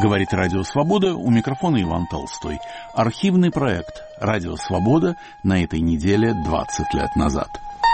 Говорит Радио Свобода, у микрофона Иван Толстой. Архивный проект «Радио Свобода» на этой неделе 20 лет назад.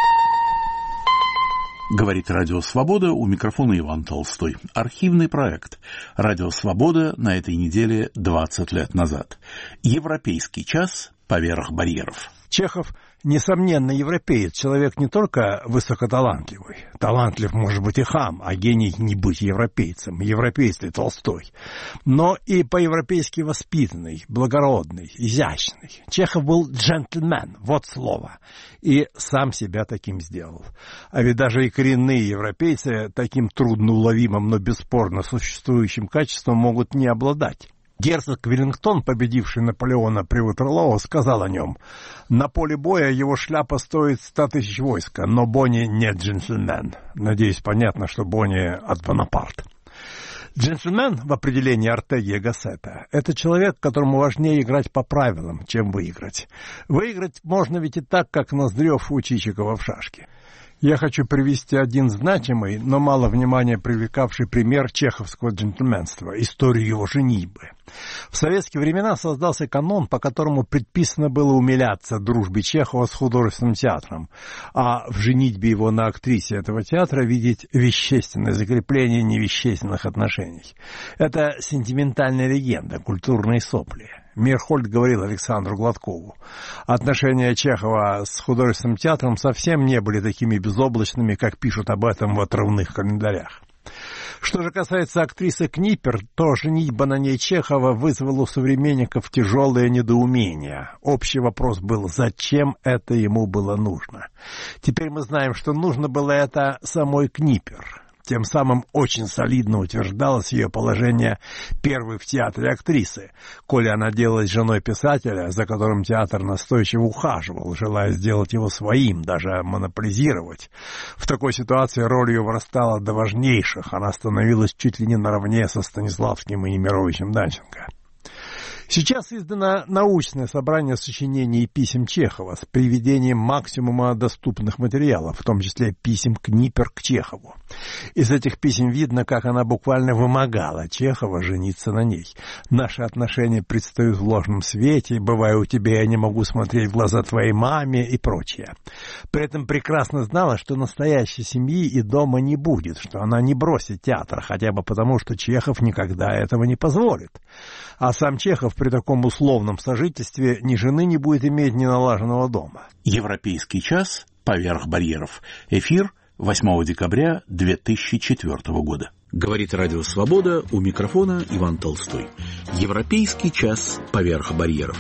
Говорит Радио Свобода, у микрофона Иван Толстой. Архивный проект «Радио Свобода» на этой неделе 20 лет назад. Европейский час поверх барьеров. Чехов, несомненно, европеец, человек не только высокоталантливый, талантлив может быть и хам, а гений не быть европейцем, европеец ли Толстой, но и по-европейски воспитанный, благородный, изящный. Чехов был джентльмен, вот слово, и сам себя таким сделал. А ведь даже и коренные европейцы таким трудноуловимым, но бесспорно существующим качеством могут не обладать. Герцог Веллингтон, победивший Наполеона при Ватерлоо, сказал о нем: «На поле боя его шляпа стоит 100 тысяч войска, но Бонни не джентльмен». Надеюсь, понятно, что Бонни от Бонапарта. Джентльмен в определении Ортеги и Гассета – это человек, которому важнее играть по правилам, чем выиграть. Выиграть можно ведь и так, как Ноздрев у Чичикова в шашки. Я хочу привести один значимый, но мало внимания привлекавший пример чеховского джентльменства – историю его женитьбы. В советские времена создался канон, по которому предписано было умиляться дружбе Чехова с художественным театром, а в женитьбе его на актрисе этого театра видеть вещественное закрепление невещественных отношений. Это сентиментальная легенда, культурные сопли. Мирхольд говорил Александру Гладкову: отношения Чехова с художественным театром совсем не были такими безоблачными, как пишут об этом в отрывных календарях. Что же касается актрисы Книпер, то женитьба на ней Чехова вызвала у современников тяжелое недоумение. Общий вопрос был: зачем это ему было нужно? Теперь мы знаем, что нужно было это самой Книпер. Тем самым очень солидно утверждалось ее положение первой в театре актрисы, коли она делалась женой писателя, за которым театр настойчиво ухаживал, желая сделать его своим, даже монополизировать. В такой ситуации роль ее вырастала до важнейших, она становилась чуть ли не наравне со Станиславским и Немировичем Данченко. Сейчас издано научное собрание сочинений и писем Чехова с приведением максимума доступных материалов, в том числе писем Книпер к Чехову. Из этих писем видно, как она буквально вымогала Чехова жениться на ней. «Наши отношения предстают в ложном свете, бывая у тебя, я не могу смотреть в глаза твоей маме» и прочее. При этом прекрасно знала, что настоящей семьи и дома не будет, что она не бросит театр, хотя бы потому, что Чехов никогда этого не позволит. А сам Чехов при таком условном сожительстве ни жены не будет иметь, ни налаженного дома. Европейский час поверх барьеров. Эфир 8 декабря 2004 года. Говорит Радио Свобода, у микрофона Иван Толстой. Европейский час поверх барьеров.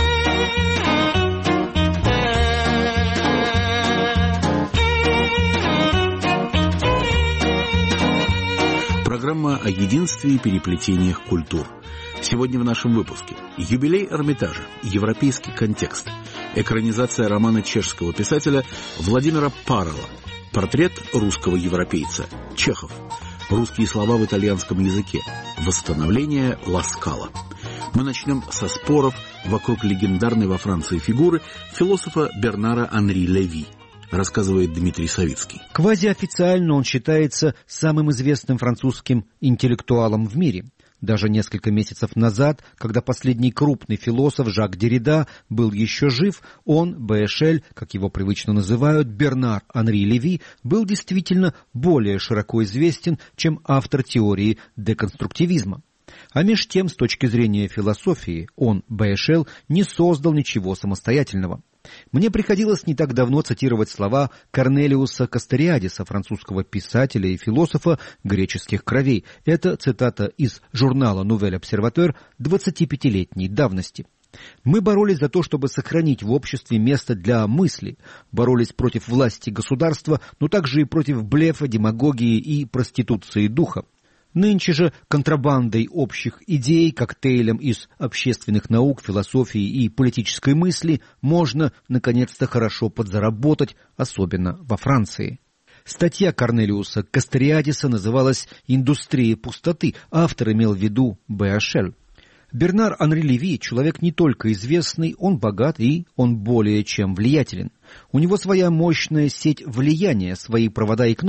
Программа о единстве и переплетениях культур. Сегодня в нашем выпуске юбилей Эрмитажа, европейский контекст, экранизация романа чешского писателя Владимира Парола, портрет русского европейца, Чехов, русские слова в итальянском языке, восстановление Ласкала. Мы начнем со споров вокруг легендарной во Франции фигуры философа Бернара Анри Леви, рассказывает Дмитрий Савицкий. Квазиофициально он считается самым известным французским интеллектуалом в мире. Даже несколько месяцев назад, когда последний крупный философ Жак Деррида был еще жив, он, БШЛ, как его привычно называют, Бернар Анри Леви, был действительно более широко известен, чем автор теории деконструктивизма. А меж тем, с точки зрения философии, он, БШЛ, не создал ничего самостоятельного. Мне приходилось не так давно цитировать слова Корнелиуса Касториадиса, французского писателя и философа греческих кровей. Это цитата из журнала «Nouvelle Observateur» 25-летней давности. Мы боролись за то, чтобы сохранить в обществе место для мысли, боролись против власти государства, но также и против блефа, демагогии и проституции духа. Нынче же контрабандой общих идей, коктейлем из общественных наук, философии и политической мысли можно, наконец-то, хорошо подзаработать, особенно во Франции. Статья Корнелиуса Касториадиса называлась «Индустрия пустоты», автор имел в виду БШЛ. Бернар Анри Леви – человек не только известный, он богат и он более чем влиятелен. У него своя мощная сеть влияния, свои провода и кнопки.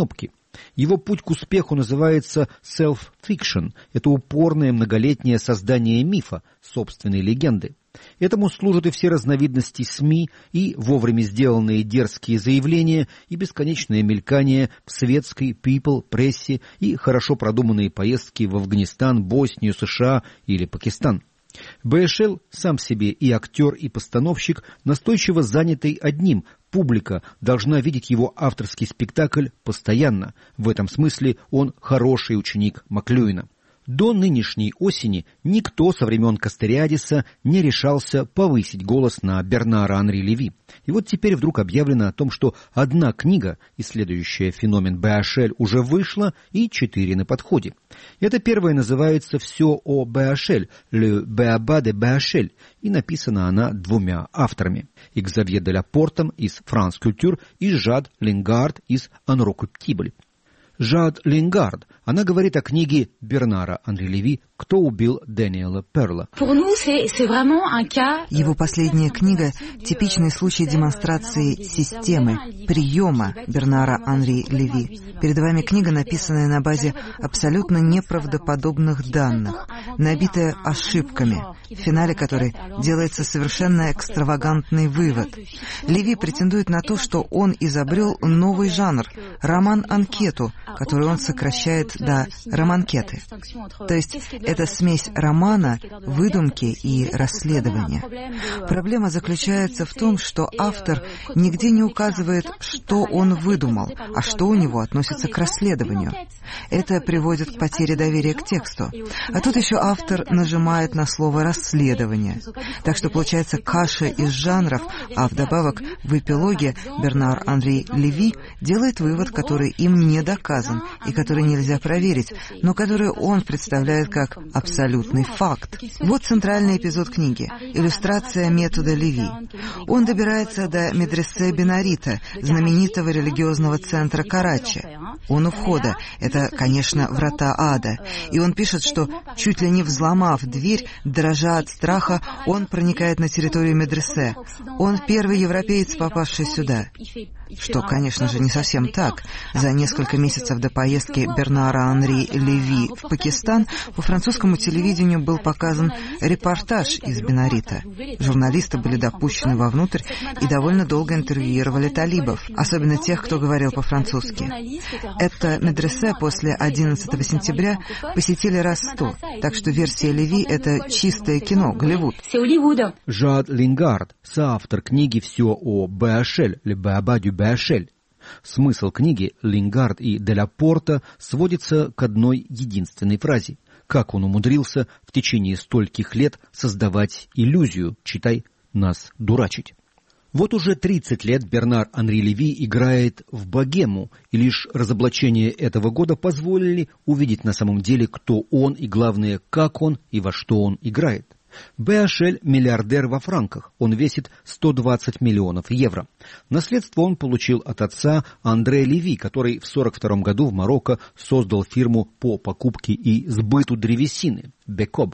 Его путь к успеху называется self-fiction. Это упорное многолетнее создание мифа, собственной легенды. Этому служат и все разновидности СМИ, и вовремя сделанные дерзкие заявления, и бесконечное мелькание в светской people, прессе, и хорошо продуманные поездки в Афганистан, Боснию, США или Пакистан. БШЛ сам себе и актер, и постановщик, настойчиво занятый одним. Публика должна видеть его авторский спектакль постоянно. В этом смысле он хороший ученик Маклюина. До нынешней осени никто со времен Кастериадиса не решался повысить голос на Бернара Анри Леви. И вот теперь вдруг объявлено о том, что одна книга, исследующая феномен БШЛ, уже вышла, и 4 на подходе. Эта первая называется «Все о БШЛ», «Le Béaba de БШЛ», и написана она 2 авторами. Xavier de Laporte из France Culture и Жад Лингард из Inrecuptible. Жад Лингард. Она говорит о книге Бернара Анри Леви «Кто убил Дэниела Перла». Его последняя книга – типичный случай демонстрации системы, приема Бернара Анри Леви. Перед вами книга, написанная на базе абсолютно неправдоподобных данных, набитая ошибками, в финале которой делается совершенно экстравагантный вывод. Леви претендует на то, что он изобрел новый жанр – роман-анкету, который он сокращает до романкеты. То есть это смесь романа, выдумки и расследования. Проблема заключается в том, что автор нигде не указывает, что он выдумал, а что у него относится к расследованию. Это приводит к потере доверия к тексту. А тут еще автор нажимает на слово «расследование». Так что получается каша из жанров, а вдобавок в эпилоге Бернар Анри Леви делает вывод, который им не доказан и который нельзя проверить, но который он представляет как абсолютный факт. Вот центральный эпизод книги – иллюстрация метода Леви. Он добирается до медресе Бенарита, знаменитого религиозного центра Карачи. Он у входа. Это, конечно, врата ада. И он пишет, что, чуть ли не взломав дверь, дрожа от страха, он проникает на территорию медресе. Он первый европеец, попавший сюда. Что, конечно же, не совсем так. За несколько месяцев до поездки Бернара Анри Леви в Пакистан по французскому телевидению был показан репортаж из Бенарита. Журналисты были допущены вовнутрь и довольно долго интервьюировали талибов, особенно тех, кто говорил по-французски. Это медресе после 11 сентября посетили раз 100, так что версия Леви — это чистое кино, Голливуд. Жад Лингард, соавтор книги «Все о БШЛ», «Le Béaba du БШЛ». Смысл книги Лингард и де Лапорта сводится к одной единственной фразе. Как он умудрился в течение стольких лет создавать иллюзию, читай, нас дурачить. Вот уже 30 лет Бернар Анри Леви играет в богему, и лишь разоблачение этого года позволили увидеть на самом деле, кто он и, главное, как он и во что он играет. БШЛ – миллиардер во франках, он весит 120 миллионов евро. Наследство он получил от отца Андре Леви, который в 1942 году в Марокко создал фирму по покупке и сбыту древесины – Бекоб.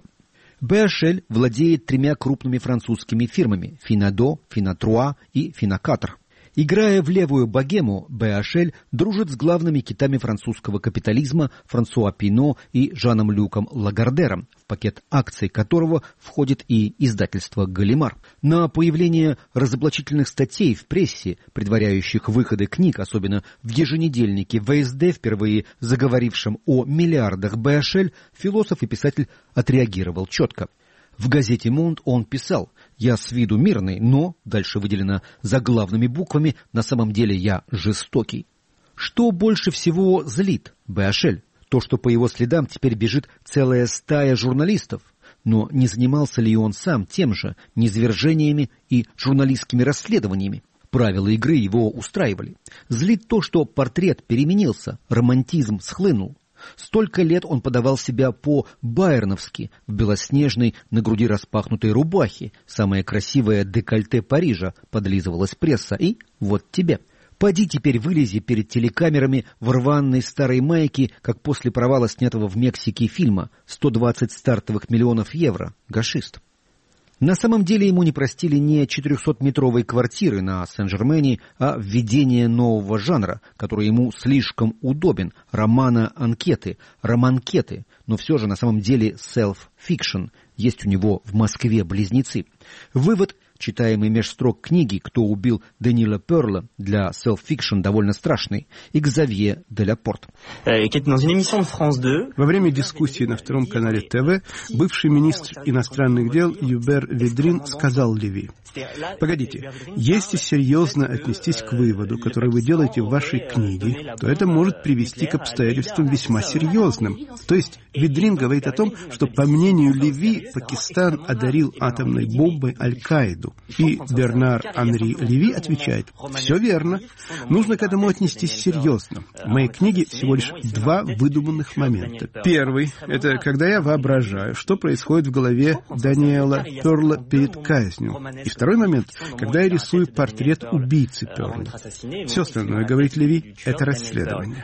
БШЛ владеет 3 крупными французскими фирмами – Финадо, Финатруа и Финакатр. Играя в левую богему, БШЛ дружит с главными китами французского капитализма Франсуа Пино и Жаном Люком Лагардером, в пакет акций которого входит и издательство «Галимар». На появление разоблачительных статей в прессе, предваряющих выходы книг, особенно в еженедельнике ВСД, впервые заговорившем о миллиардах БШЛ, философ и писатель отреагировал четко. В газете «Монд» он писал: «Я с виду мирный, но, дальше выделено заглавными буквами, на самом деле я жестокий». Что больше всего злит БШЛ? То, что по его следам теперь бежит целая стая журналистов. Но не занимался ли он сам тем же, низвержениями и журналистскими расследованиями? Правила игры его устраивали. Злит то, что портрет переменился, романтизм схлынул. Столько лет он подавал себя по-байерновски в белоснежной на груди распахнутой рубахе. Самое красивое декольте Парижа, подлизывалась пресса, и вот тебе. Поди теперь вылези перед телекамерами в рваной старой майке, как после провала снятого в Мексике фильма «120 стартовых миллионов евро. Гашист». На самом деле ему не простили не 400-метровой квартиры на Сен-Жермене, а введение нового жанра, который ему слишком удобен – романа-анкеты, романкеты, но все же на самом деле self-fiction. Есть у него в Москве близнецы. Вывод, читаемый меж строк книги «Кто убил Даниэля Перла» для self-fiction довольно страшный. Экзавье де ля Порт. Во время дискуссии на Втором канале ТВ бывший министр иностранных дел Юбер Ведрин сказал Леви: «Погодите, если серьезно отнестись к выводу, который вы делаете в вашей книге, то это может привести к обстоятельствам весьма серьезным». То есть Ведрин говорит о том, что, по мнению Леви, Пакистан одарил атомной бомбой Аль-Каиду. И Бернар Анри Леви отвечает: «Все верно. Нужно к этому отнестись серьезно. В моей книге всего лишь два выдуманных момента. Первый — это когда я воображаю, что происходит в голове Даниэля Перла перед казнью. И второй момент, когда я рисую портрет убийцы Перла. Все остальное, говорит Леви, это расследование».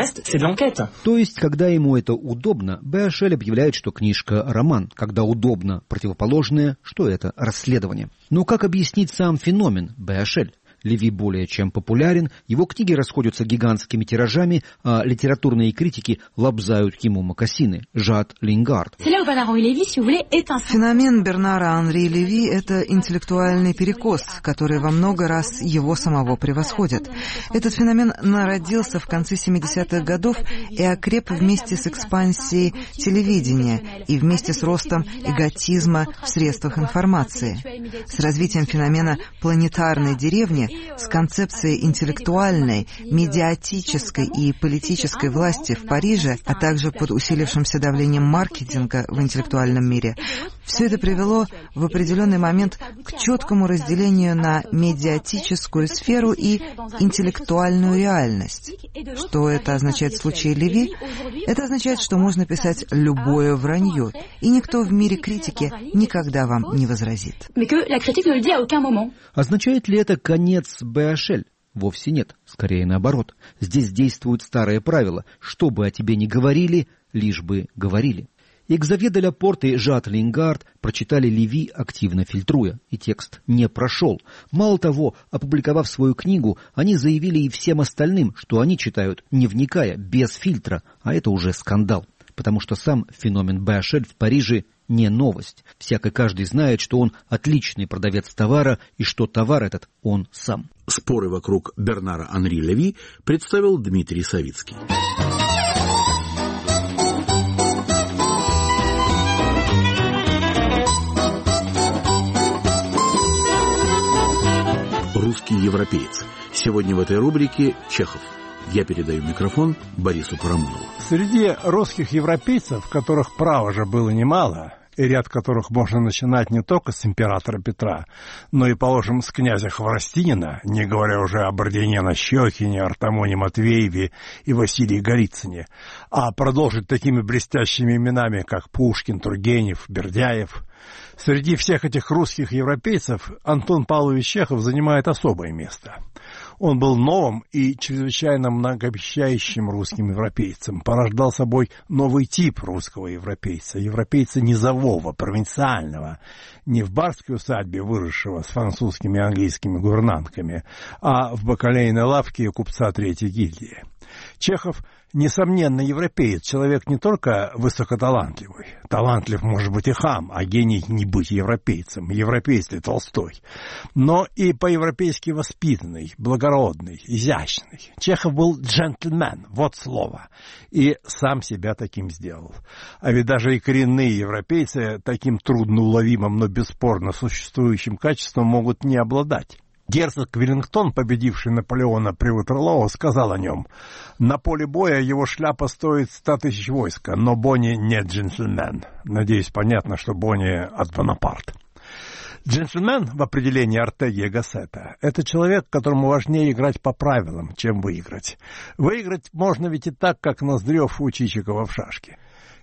То есть, когда ему это удобно, Беашель объявляет, что книжка — роман. Когда удобно противоположное, что это расследование. Но как объяснить сам феномен Беашель? Леви более чем популярен, его книги расходятся гигантскими тиражами, а литературные критики лобзают ему мокасины. Жад Лингард. Феномен Бернара Анри Леви — это интеллектуальный перекос, который во много раз его самого превосходит. Этот феномен народился в конце 70-х годов и окреп вместе с экспансией телевидения и вместе с ростом эготизма в средствах информации. С развитием феномена планетарной деревни, с концепцией интеллектуальной, медиатической и политической власти в Париже, а также под усилившимся давлением маркетинга в интеллектуальном мире, все это привело в определенный момент к четкому разделению на медиатическую сферу и интеллектуальную реальность. Что это означает в случае Леви? Это означает, что можно писать любое вранье, и никто в мире критики никогда вам не возразит. Означает ли это конец Беашель? Вовсе нет, скорее наоборот. Здесь действует старое правило: что бы о тебе ни говорили, лишь бы говорили. Экзавье де ля Порт и Жад Лингард прочитали Леви, активно фильтруя, и текст не прошел. Мало того, опубликовав свою книгу, они заявили и всем остальным, что они читают, не вникая, без фильтра, а это уже скандал. Потому что сам феномен Беашель в Париже не новость. Всяко каждый знает, что он отличный продавец товара и что товар этот он сам. Споры вокруг Бернара Анри Леви представил Дмитрий Савицкий. Русский европеец. Сегодня в этой рубрике Чехов. Я передаю микрофон Борису Парамонову. Среди русских европейцев, которых, право же, было немало, и ряд которых можно начинать не только с императора Петра, но и, положим, с князя Хворостинина, не говоря уже о Бородине Нащекине, Артамоне Матвееве и Василии Голицыне, а продолжить такими блестящими именами, как Пушкин, Тургенев, Бердяев. Среди всех этих русских европейцев Антон Павлович Чехов занимает особое место. Он был новым и чрезвычайно многообещающим русским европейцем, порождал собой новый тип русского европейца, европейца низового, провинциального, не в барской усадьбе, выросшего с французскими и английскими гувернантками, а в бакалейной лавке купца Третьей гильдии. Чехов, несомненно, европеец, человек не только высокоталантливый, талантлив может быть и хам, а гений не быть европейцем, европеец ли Толстой, но и по-европейски воспитанный, благородный, изящный. Чехов был джентльмен, вот слово, и сам себя таким сделал. А ведь даже и коренные европейцы таким трудноуловимым, но бесспорно существующим качеством могут не обладать. Герцог Веллингтон, победивший Наполеона при Ватерлоо, сказал о нем: «На поле боя его шляпа стоит 100 тысяч войска, но Бонни не джентльмен». Надеюсь, понятно, что Бонни от Бонапарта. Джентльмен в определении Ортеги и Гассета — это человек, которому важнее играть по правилам, чем выиграть. Выиграть можно ведь и так, как Ноздрев у Чичикова в шашки.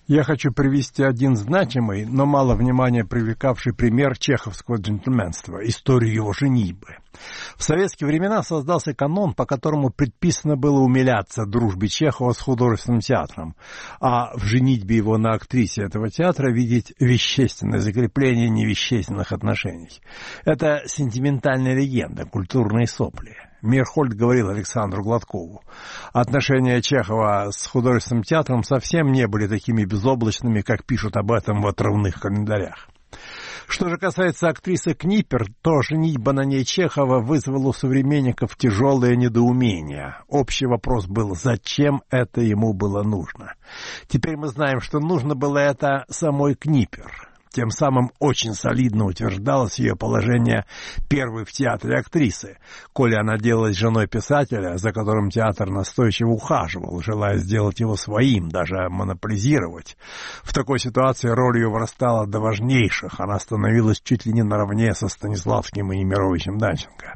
Я хочу привести один значимый, но мало внимания привлекавший пример чеховского джентльменства – историю его женитьбы. В советские времена создался канон, по которому предписано было умиляться дружбе Чехова с художественным театром, а в женитьбе его на актрисе этого театра видеть вещественное закрепление невещественных отношений. Это сентиментальная легенда, культурные сопли. Мирхольд говорил Александру Гладкову: отношения Чехова с художественным театром совсем не были такими безоблачными, как пишут об этом в отрывных календарях. Что же касается актрисы Книпер, то женитьба на ней Чехова вызвала у современников тяжелое недоумение. Общий вопрос был, зачем это ему было нужно. Теперь мы знаем, что нужно было это самой Книпер. Тем самым очень солидно утверждалось ее положение первой в театре актрисы, коли она делалась женой писателя, за которым театр настойчиво ухаживал, желая сделать его своим, даже монополизировать. В такой ситуации роль ее вырастала до важнейших, она становилась чуть ли не наравне со Станиславским и Немировичем Данченко.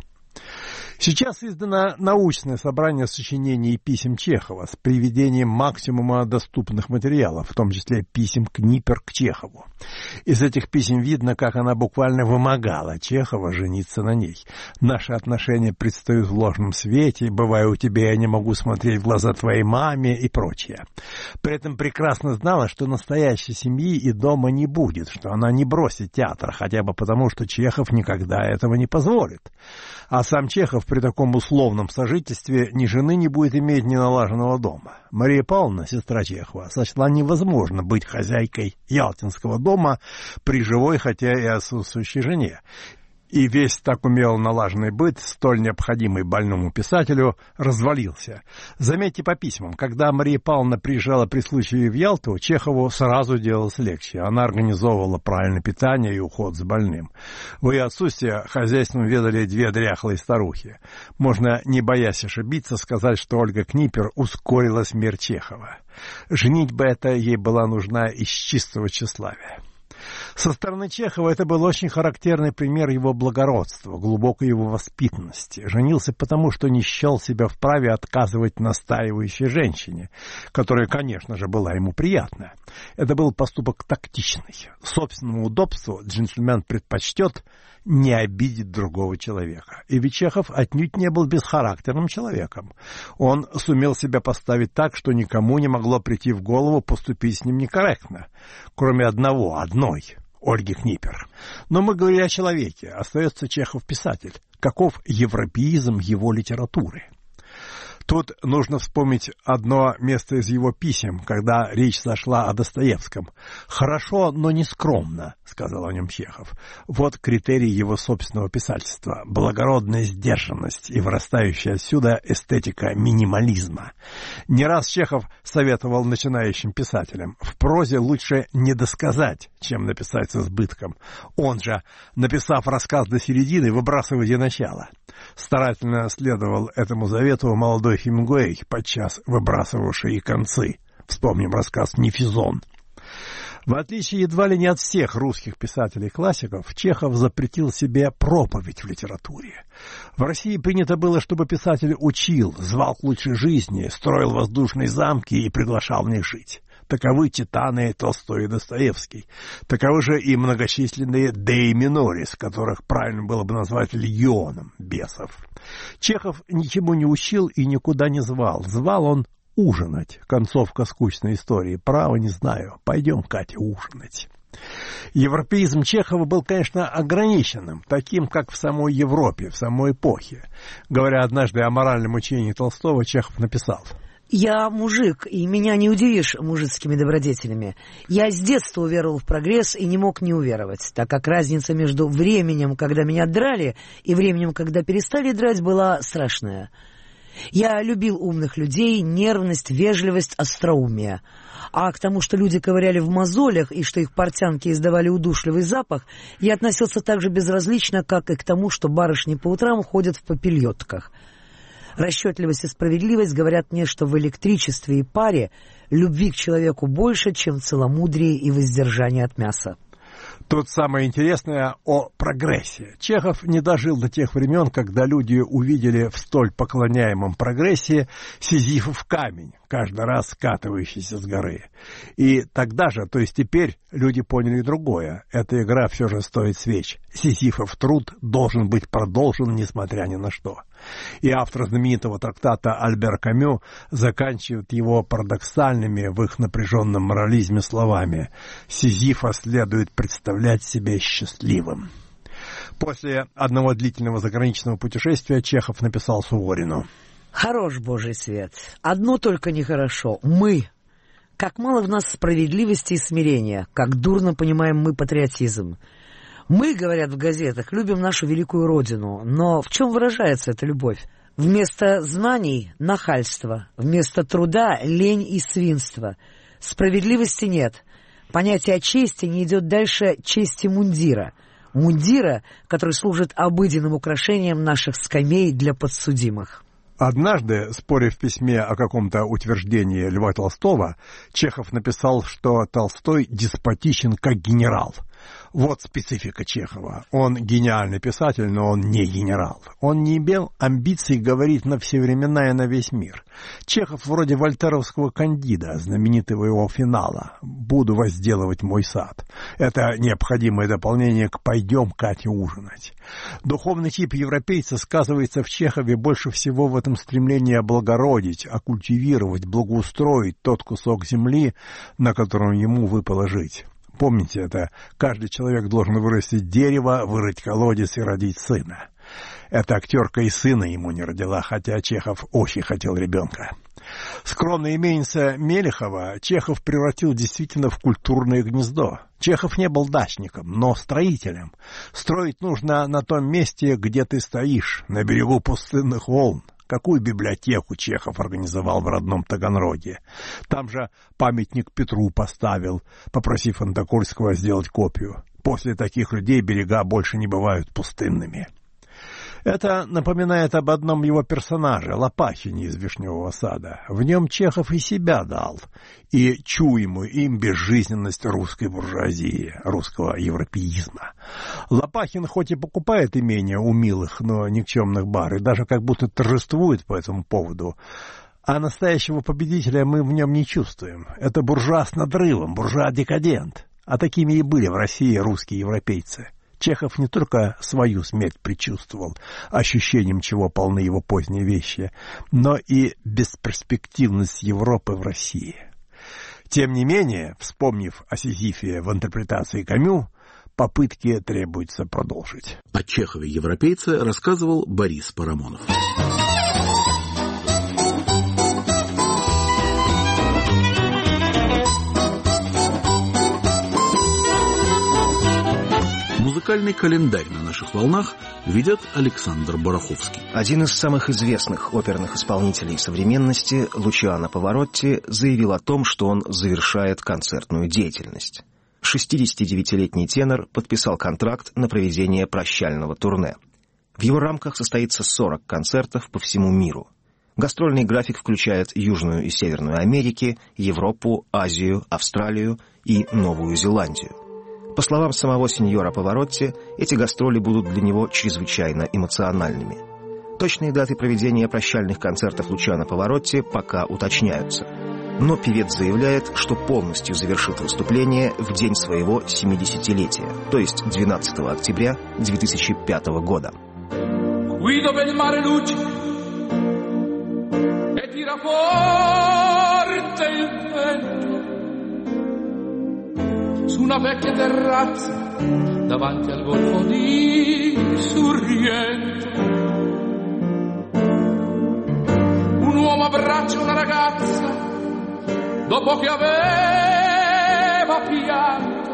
Сейчас издано научное собрание сочинений и писем Чехова с приведением максимума доступных материалов, в том числе писем Книпер к Чехову. Из этих писем видно, как она буквально вымогала Чехова жениться на ней. Наши отношения предстают в ложном свете, бывая у тебя, я не могу смотреть в глаза твоей маме и прочее. При этом прекрасно знала, что настоящей семьи и дома не будет, что она не бросит театр, хотя бы потому, что Чехов никогда этого не позволит. А сам Чехов при таком условном сожительстве ни жены не будет иметь, ни налаженного дома. Мария Павловна, сестра Чехова, сочла невозможно быть хозяйкой Ялтинского дома при живой, хотя и отсутствующей жене. И весь так умело налаженный быт, столь необходимый больному писателю, развалился. Заметьте по письмам, когда Мария Павловна приезжала при случае в Ялту, Чехову сразу делалось легче. Она организовывала правильное питание и уход за больным. В ее отсутствие хозяйством ведали две дряхлые старухи. Можно, не боясь ошибиться, сказать, что Ольга Книпер ускорила смерть Чехова. Женитьба эта ей была нужна из чистого тщеславия. Со стороны Чехова это был очень характерный пример его благородства, глубокой его воспитанности. Женился потому, что не счел себя вправе отказывать настаивающей женщине, которая, конечно же, была ему приятна. Это был поступок тактичный. Собственному удобству джентльмен предпочтет не обидеть другого человека. И ведь Чехов отнюдь не был бесхарактерным человеком. Он сумел себя поставить так, что никому не могло прийти в голову поступить с ним некорректно, кроме одной Ольги Книпер. Но мы говорим о человеке. Остается Чехов-писатель. Каков европеизм его литературы? Тут нужно вспомнить одно место из его писем, когда речь зашла о Достоевском. «Хорошо, но не скромно», — сказал о нем Чехов. Вот критерий его собственного писательства. Благородная сдержанность и вырастающая отсюда эстетика минимализма. Не раз Чехов советовал начинающим писателям: в прозе лучше не досказать, чем написать с избытком. Он же, написав рассказ до середины, выбрасывайте начало. Старательно следовал этому завету молодой Хемингуэй, подчас выбрасывавший и концы. Вспомним рассказ «Нефизон». В отличие едва ли не от всех русских писателей-классиков, Чехов запретил себе проповедь в литературе. В России принято было, чтобы писатель учил, звал к лучшей жизни, строил воздушные замки и приглашал в них жить. Таковы титаны Толстой и Достоевский. Таковы же и многочисленные «Dei Minoris», которых правильно было бы назвать легионом бесов. Чехов ничему не учил и никуда не звал. Звал он ужинать. Концовка скучной истории. Право не знаю. Пойдем, Катя, ужинать. Европеизм Чехова был, конечно, ограниченным, таким, как в самой Европе, в самой эпохе. Говоря однажды о моральном учении Толстого, Чехов написал: «Я мужик, и меня не удивишь мужицкими добродетелями. Я с детства уверовал в прогресс и не мог не уверовать, так как разница между временем, когда меня драли, и временем, когда перестали драть, была страшная. Я любил умных людей, нервность, вежливость, остроумие. А к тому, что люди ковыряли в мозолях и что их портянки издавали удушливый запах, я относился так же безразлично, как и к тому, что барышни по утрам ходят в попельотках. Расчетливость и справедливость говорят мне, что в электричестве и паре любви к человеку больше, чем в целомудрии и воздержании от мяса». Тут самое интересное о прогрессе. Чехов не дожил до тех времен, когда люди увидели в столь поклоняемом прогрессе Сизифов камень, каждый раз скатывающийся с горы. И тогда же, то есть теперь, люди поняли другое. Эта игра все же стоит свеч. Сизифов труд должен быть продолжен, несмотря ни на что. И автор знаменитого трактата Альбер Камю заканчивает его парадоксальными в их напряженном морализме словами: «Сизифа следует представлять себе счастливым». После одного длительного заграничного путешествия Чехов написал Суворину: «Хорош Божий свет. Одно только нехорошо. Мы. Как мало в нас справедливости и смирения, как дурно понимаем мы патриотизм. Мы, говорят в газетах, любим нашу великую родину, но в чем выражается эта любовь? Вместо знаний – нахальство, вместо труда – лень и свинство. Справедливости нет. Понятие о чести не идет дальше чести мундира. Мундира, который служит обыденным украшением наших скамей для подсудимых». Однажды, споря в письме о каком-то утверждении Льва Толстого, Чехов написал, что Толстой деспотичен как генерал. Вот специфика Чехова. Он гениальный писатель, но он не генерал. Он не имел амбиций говорить на все времена и на весь мир. Чехов вроде вольтеровского Кандида, знаменитого его финала «Буду возделывать мой сад». Это необходимое дополнение к «Пойдем, Катя, ужинать». Духовный тип европейца сказывается в Чехове больше всего в этом стремлении облагородить, окультивировать, благоустроить тот кусок земли, на котором ему выпало жить. Помните это, каждый человек должен вырастить дерево, вырыть колодец и родить сына. Эта актерка и сына ему не родила, хотя Чехов очень хотел ребенка. Скромная именинница Мелехова Чехов превратил действительно в культурное гнездо. Чехов не был дачником, но строителем. Строить нужно на том месте, где ты стоишь, на берегу пустынных волн. Какую библиотеку Чехов организовал в родном Таганроге. Там же памятник Петру поставил, попросив Антокольского сделать копию. После таких людей берега больше не бывают пустынными. Это напоминает об одном его персонаже, Лопахине из «Вишневого сада». В нем Чехов и себя дал, и чуемую им безжизненность русской буржуазии, русского европеизма. Лопахин хоть и покупает имения у милых, но никчемных бар, и даже как будто торжествует по этому поводу, а настоящего победителя мы в нем не чувствуем. Это буржуа с надрывом, буржуа-декадент. А такими и были в России русские европейцы. Чехов не только свою смерть предчувствовал, ощущением чего полны его поздние вещи, но и бесперспективность Европы в России. Тем не менее, вспомнив о Сизифе в интерпретации Камю, попытки требуется продолжить. О Чехове-европейце рассказывал Борис Парамонов. Музыкальный календарь на наших волнах ведет Александр Бараховский. Один из самых известных оперных исполнителей современности, Лучиано Паваротти, заявил о том, что он завершает концертную деятельность. 69-летний тенор подписал контракт на проведение прощального турне. В его рамках состоится 40 концертов по всему миру. Гастрольный график включает Южную и Северную Америки, Европу, Азию, Австралию и Новую Зеландию. По словам самого сеньора Паваротти, эти гастроли будут для него чрезвычайно эмоциональными. Точные даты проведения прощальных концертов Лучиано Паваротти пока уточняются. Но певец заявляет, что полностью завершит выступление в день своего 70-летия, то есть 12 октября 2005 года. Su una vecchia terrazza davanti al golfo di Sorrento un uomo abbraccia una ragazza dopo che aveva pianto,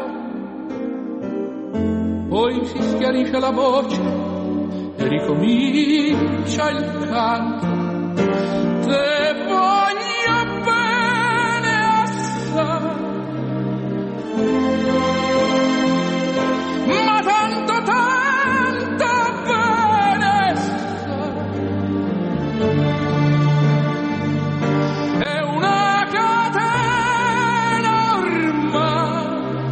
poi si schiarisce la voce e ricomincia il canto. Te voglio bene assai, ma tanto bene è una catena ormai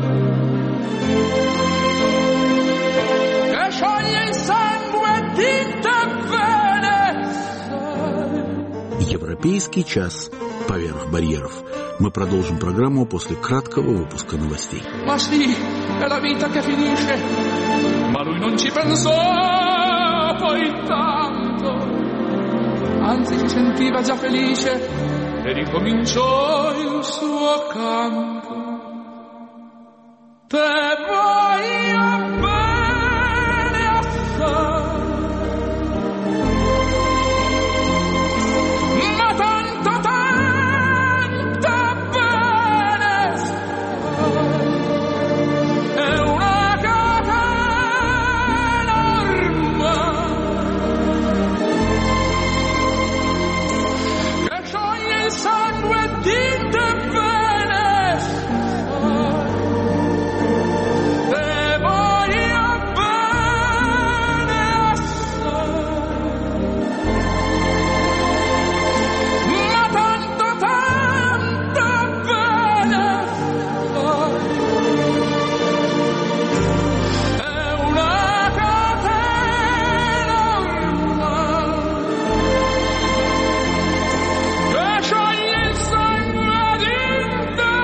che scioglie il sangue di te bene. Европейский час «Поверх барьеров». Мы продолжим программу после краткого выпуска новостей. Ma sì, è la vita che finisce, ma lui non ci pensò poi tanto, anzi si sentiva già felice e ricominciò il suo canto. Te voglio bene assai, ma tanto bene stai. È una catena ormai che scioglie il sangue di te bene stai. Te voglio bene assai, ma tanto bene stai. È una catena ormai che scioglie il sangue di te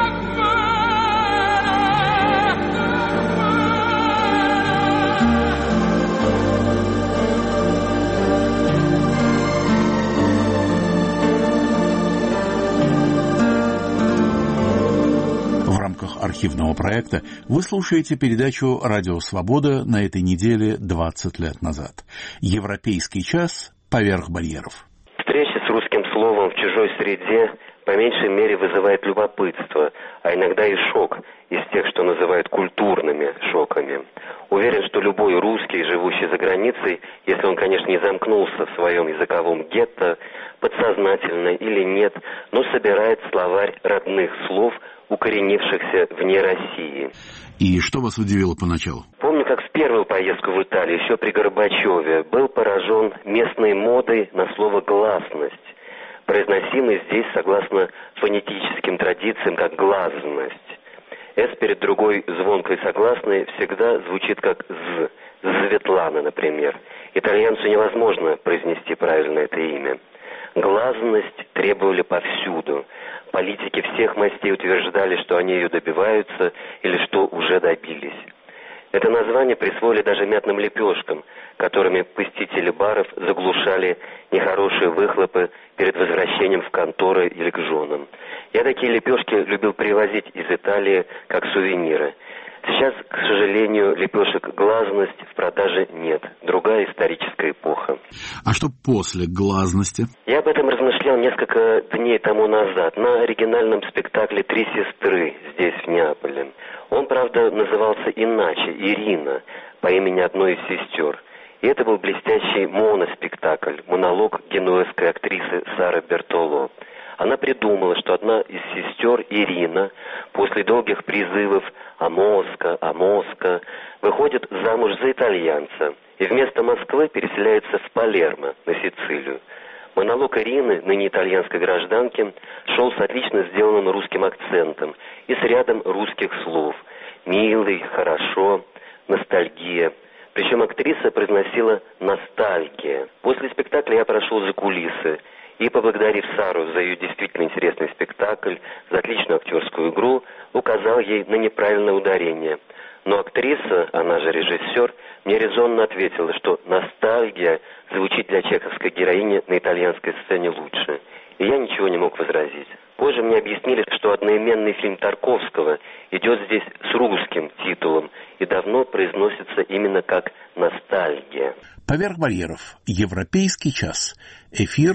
В рамках архивного проекта вы слушаете передачу «Радио Свобода» на этой неделе 20 лет назад. Европейский час «Поверх барьеров». Встреча с русским словом в чужой среде по меньшей мере вызывает любопытство, а иногда и шок из тех, что называют культурными шоками. Уверен, что любой русский, живущий за границей, если он, конечно, не замкнулся в своем языковом гетто, подсознательно или нет, но собирает словарь родных слов, укоренившихся вне России. И что вас удивило поначалу? Помню, как в первую поездку в Италию, еще при Горбачеве, был поражен местной модой на слово «гласность», произносимой здесь согласно фонетическим традициям как «глазность». «С» перед другой звонкой согласной всегда звучит как «з». Светлана, например. Итальянцу невозможно произнести правильно это имя. Глазность требовали повсюду. Политики всех мастей утверждали, что они ее добиваются или что уже добились. Это название присвоили даже мятным лепешкам, которыми посетители баров заглушали нехорошие выхлопы перед возвращением в конторы или к женам. Я такие лепешки любил привозить из Италии как сувениры. Сейчас, к сожалению, лепешек «глазность» в продаже нет. Другая историческая эпоха. А что после «глазности»? Я об этом размышлял несколько дней тому назад на оригинальном спектакле «Три сестры» здесь, в Неаполе. Он, правда, назывался иначе – «Ирина», по имени одной из сестер. И это был блестящий моноспектакль, монолог генуэзской актрисы Сары Бертоло. Она придумала, что одна из сестер, Ирина, после долгих призывов «Амоска, Амоска», выходит замуж за итальянца и вместо Москвы переселяется в Палермо, на Сицилию. Монолог Ирины, ныне итальянской гражданки, шел с отлично сделанным русским акцентом и с рядом русских слов: «милый», «хорошо», «ностальгия». Причем актриса произносила «ностальгия». После спектакля я прошел за кулисы и, поблагодарив Сару за ее действительно интересный спектакль, за отличную актерскую игру, указал ей на неправильное ударение. Но актриса, она же режиссер, мне резонно ответила, что ностальгия звучит для чеховской героини на итальянской сцене лучше. И я ничего не мог возразить. Позже мне объяснили, что одноименный фильм Тарковского идет здесь с русским титулом и давно произносится именно как «ностальгия». «Поверх барьеров. Европейский час». Эфир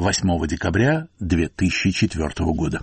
8 декабря 2004 года.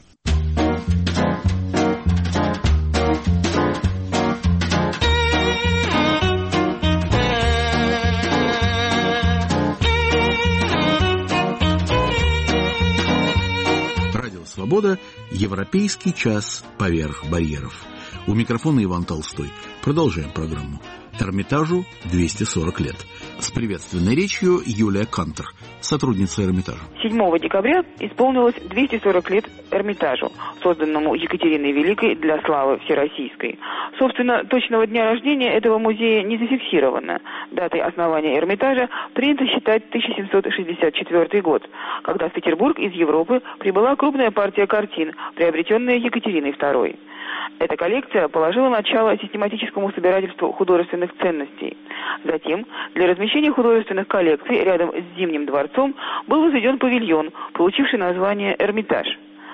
Радио «Свобода». Европейский час. «Поверх барьеров». У микрофона Иван Толстой. Продолжаем программу. Эрмитажу 240 лет. С приветственной речью Юлия Кантер, сотрудница Эрмитажа. 7 декабря исполнилось 240 лет Эрмитажу, созданному Екатериной Великой для славы всероссийской. Собственно, точного дня рождения этого музея не зафиксировано. Датой основания Эрмитажа принято считать 1764 год, когда в Петербург из Европы прибыла крупная партия картин, приобретенная Екатериной II. Эта коллекция положила начало систематическому собирательству художественных ценностей. Затем, для размещения художественных коллекций рядом с Зимним дворцом был возведен павильон, получивший название «Эрмитаж».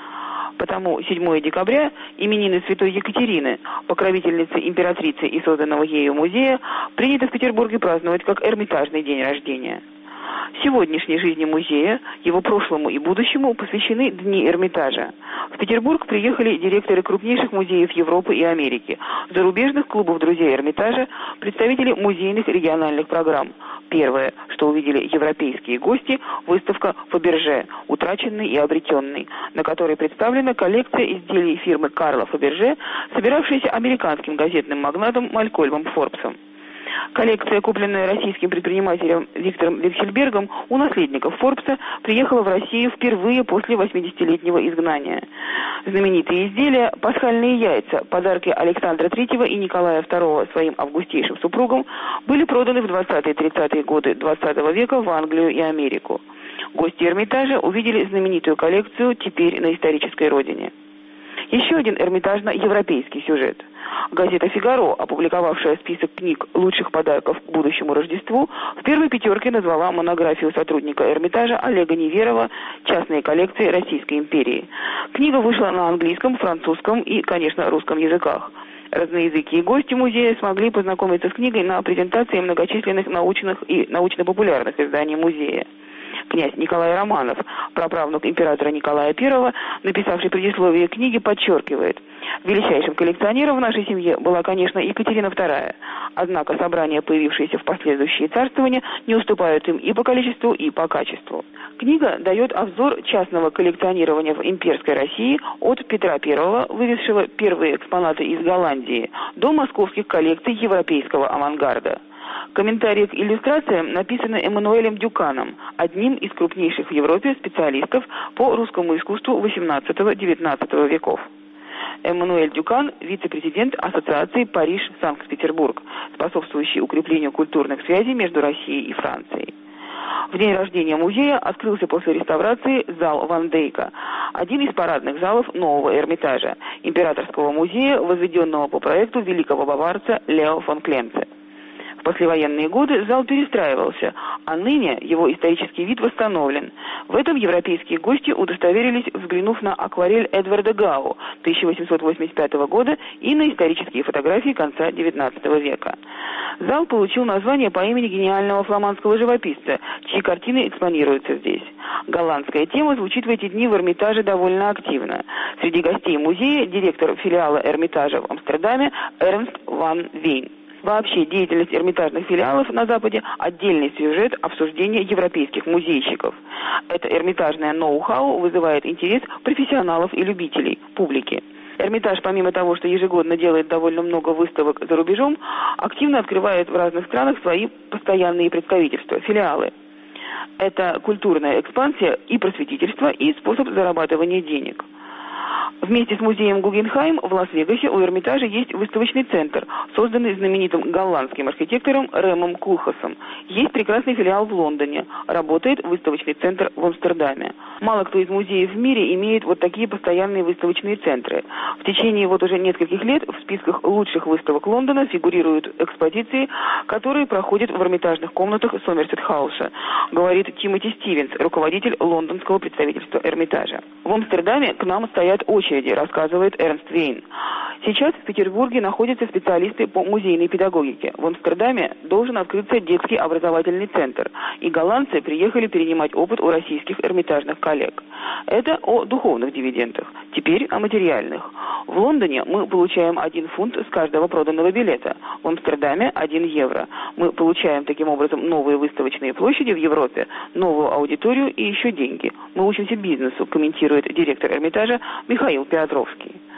Потому 7 декабря именины святой Екатерины, покровительницы императрицы и созданного ею музея, принято в Петербурге праздновать как Эрмитажный день рождения. Сегодняшней жизни музея, его прошлому и будущему посвящены Дни Эрмитажа. В Петербург приехали директоры крупнейших музеев Европы и Америки, зарубежных клубов друзей Эрмитажа, представители музейных региональных программ. Первое, что увидели европейские гости, выставка «Фаберже. Утраченный и обретенный», на которой представлена коллекция изделий фирмы Карла Фаберже, собиравшаяся американским газетным магнатом Малькольмом Форбсом. Коллекция, купленная российским предпринимателем Виктором Виксельбергом у наследников Форбса, приехала в Россию впервые после 80-летнего изгнания. Знаменитые изделия «Пасхальные яйца», подарки Александра III и Николая II своим августейшим супругам, были проданы в 20-30-е годы XX века в Англию и Америку. Гости Эрмитажа увидели знаменитую коллекцию теперь на исторической родине. Еще один эрмитажно-европейский сюжет. Газета «Фигаро», опубликовавшая список книг лучших подарков к будущему Рождеству, в первой пятерке назвала монографию сотрудника Эрмитажа Олега Неверова «Частные коллекции Российской империи». Книга вышла на английском, французском и, конечно, русском языках. Разноязыкие гости музея смогли познакомиться с книгой на презентации многочисленных научных и научно-популярных изданий музея. Князь Николай Романов, праправнук императора Николая I, написавший предисловие книги, подчеркивает: величайшим коллекционером в нашей семье была, конечно, Екатерина II, однако собрания, появившиеся в последующие царствования, не уступают им и по количеству, и по качеству. Книга дает обзор частного коллекционирования в имперской России от Петра I, вывезшего первые экспонаты из Голландии, до московских коллекций европейского авангарда. Комментарии к иллюстрациям написаны Эммануэлем Дюканом, одним из крупнейших в Европе специалистов по русскому искусству XVIII-XIX веков. Эммануэль Дюкан – вице-президент Ассоциации Париж-Санкт-Петербург, способствующий укреплению культурных связей между Россией и Францией. В день рождения музея открылся после реставрации зал Ван Дейка, один из парадных залов нового Эрмитажа, императорского музея, возведенного по проекту великого баварца Лео фон Клемце. В послевоенные годы зал перестраивался, а ныне его исторический вид восстановлен. В этом европейские гости удостоверились, взглянув на акварель Эдварда Гау 1885 года и на исторические фотографии конца XIX века. Зал получил название по имени гениального фламандского живописца, чьи картины экспонируются здесь. Голландская тема звучит в эти дни в Эрмитаже довольно активно. Среди гостей музея директор филиала Эрмитажа в Амстердаме Эрнст ван Вейн. Вообще, деятельность эрмитажных филиалов на Западе – отдельный сюжет обсуждения европейских музейщиков. Это эрмитажное ноу-хау вызывает интерес профессионалов и любителей, публики. Эрмитаж, помимо того, что ежегодно делает довольно много выставок за рубежом, активно открывает в разных странах свои постоянные представительства, филиалы. Это культурная экспансия и просветительство, и способ зарабатывания денег. Вместе с музеем Гугенхайм в Лас-Вегасе у Эрмитажа есть выставочный центр, созданный знаменитым голландским архитектором Рэмом Кулхасом. Есть прекрасный филиал в Лондоне, работает выставочный центр в Амстердаме. Мало кто из музеев в мире имеет вот такие постоянные выставочные центры. В течение вот уже нескольких лет в списках лучших выставок Лондона фигурируют экспозиции, которые проходят в эрмитажных комнатах Сомерсет-хауса, говорит Тимоти Стивенс, руководитель лондонского представительства Эрмитажа. В Амстердаме к нам стоят очереди, рассказывает Эрнст Вейн. Сейчас в Петербурге находятся специалисты по музейной педагогике. В Амстердаме должен открыться детский образовательный центр, и голландцы приехали перенимать опыт у российских эрмитажных коллег. Это о духовных дивидендах. Теперь о материальных. В Лондоне мы получаем 1 фунт с каждого проданного билета. В Амстердаме 1 евро. Мы получаем таким образом новые выставочные площади в Европе, новую аудиторию и еще деньги. Мы учимся бизнесу, комментирует директор Эрмитажа Михаил Петровский.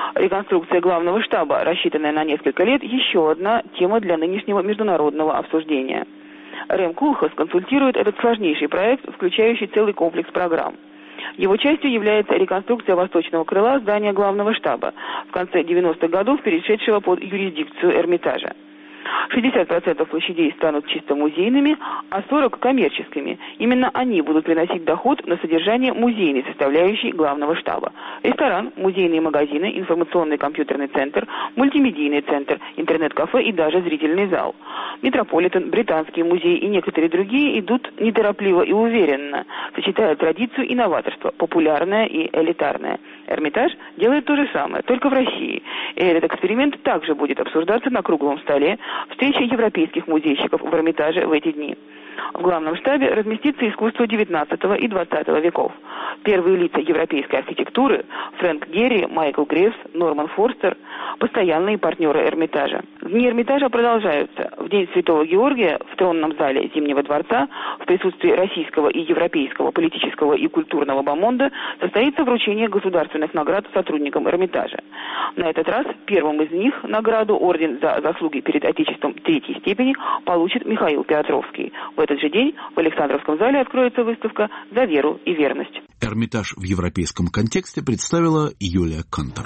Реконструкция главного штаба, рассчитанная на несколько лет, еще одна тема для нынешнего международного обсуждения. Рэм Кулхас консультирует этот сложнейший проект, включающий целый комплекс программ. Его частью является реконструкция восточного крыла здания главного штаба, в конце 90-х годов перешедшего под юрисдикцию Эрмитажа. 60% площадей станут чисто музейными, а 40% коммерческими. Именно они будут приносить доход на содержание музейной составляющей главного штаба. Ресторан, музейные магазины, информационный компьютерный центр, мультимедийный центр, интернет-кафе и даже зрительный зал. Метрополитен, Британский музей и некоторые другие идут неторопливо и уверенно, сочетая традицию и новаторство, популярное и элитарное. Эрмитаж делает то же самое, только в России. И этот эксперимент также будет обсуждаться на круглом столе встречи европейских музейщиков в Эрмитаже в эти дни. В главном штабе разместится искусство XIX и XX веков. Первые лица европейской архитектуры – Фрэнк Герри, Майкл Гревс, Норман Форстер – постоянные партнеры Эрмитажа. Дни Эрмитажа продолжаются. В День Святого Георгия в тронном зале Зимнего дворца в присутствии российского и европейского политического и культурного бомонда состоится вручение государственных наград сотрудникам Эрмитажа. На этот раз первым из них награду «Орден за заслуги перед Отечеством третьей степени» получит Михаил Петровский. В этот же день в Александровском зале откроется выставка «За веру и верность». Эрмитаж в европейском контексте представила Юлия Кантор.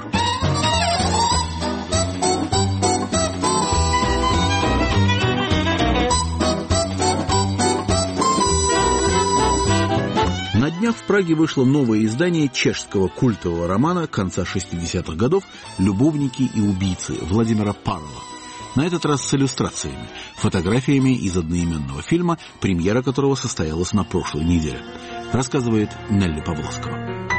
На днях в Праге вышло новое издание чешского культового романа конца 60-х годов «Любовники и убийцы» Владимира Парова. На этот раз с иллюстрациями, фотографиями из одноименного фильма, премьера которого состоялась на прошлой неделе. Рассказывает Нелли Павловского.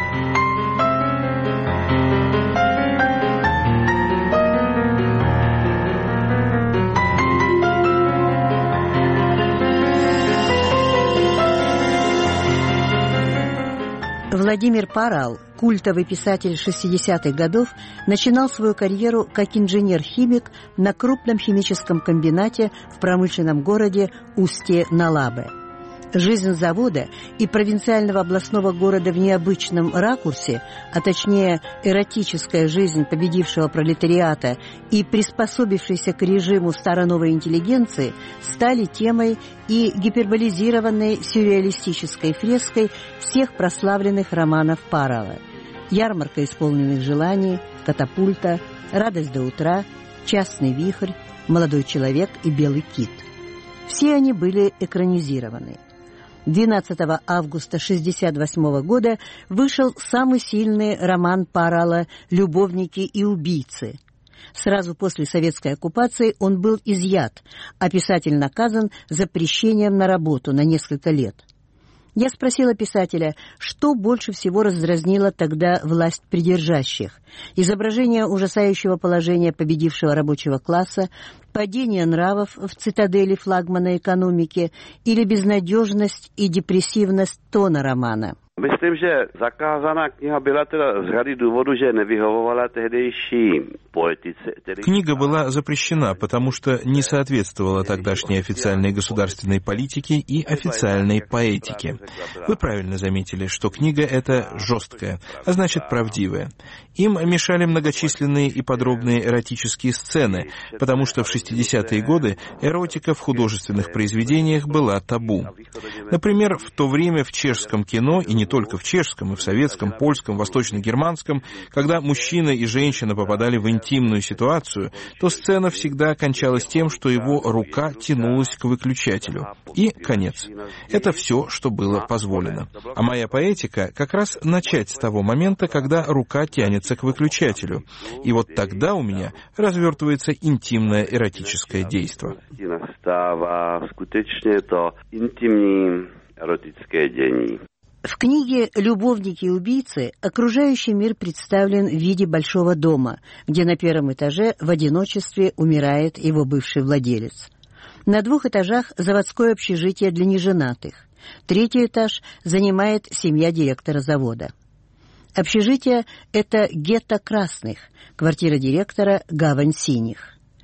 Владимир Парал, культовый писатель 60-х годов, начинал свою карьеру как инженер-химик на крупном химическом комбинате в промышленном городе Устье-на-Лабе. Жизнь завода и провинциального областного города в необычном ракурсе, а точнее эротическая жизнь победившего пролетариата и приспособившейся к режиму староновой интеллигенции, стали темой и гиперболизированной сюрреалистической фреской всех прославленных романов Парала. «Ярмарка исполненных желаний», «Катапульта», «Радость до утра», «Частный вихрь», «Молодой человек» и «Белый кит». Все они были экранизированы. 12 августа 1968 года вышел самый сильный роман Парала «Любовники и убийцы». Сразу после советской оккупации он был изъят, а писатель наказан запрещением на работу на несколько лет. Я спросила писателя, что больше всего раздразнило тогда власть придержащих: изображение ужасающего положения победившего рабочего класса, падение нравов в цитадели флагмана экономики или безнадежность и депрессивность тона романа. Myslím, že zakázaná kniha byla teda z řady důvodů, že nevyhovovala tehdejší politice. Книга была запрещена, потому что не соответствовала тогдашней официальной государственной политике и официальной поэтике. Вы правильно заметили, что книга эта жесткая, а значит правдивая. Им мешали многочисленные и подробные эротические сцены, потому что в 60-е годы эротика в художественных произведениях была табу. Например, в то время в чешском кино, и не только в чешском, и в советском, польском, восточно-германском, когда мужчина и женщина попадали в интимную ситуацию, то сцена всегда кончалась тем, что его рука тянулась к выключателю. И конец. Это все, что было позволено. А моя поэтика как раз начать с того момента, когда рука тянется к выключателю. И вот тогда у меня развертывается интимное эротическое действо. В книге «Любовники и убийцы» окружающий мир представлен в виде большого дома, где на первом этаже в одиночестве умирает его бывший владелец. На 2 этажах заводское общежитие для неженатых. 3-й этаж занимает семья директора завода. Общежитие – это гетто красных, квартира директора – гавань синих.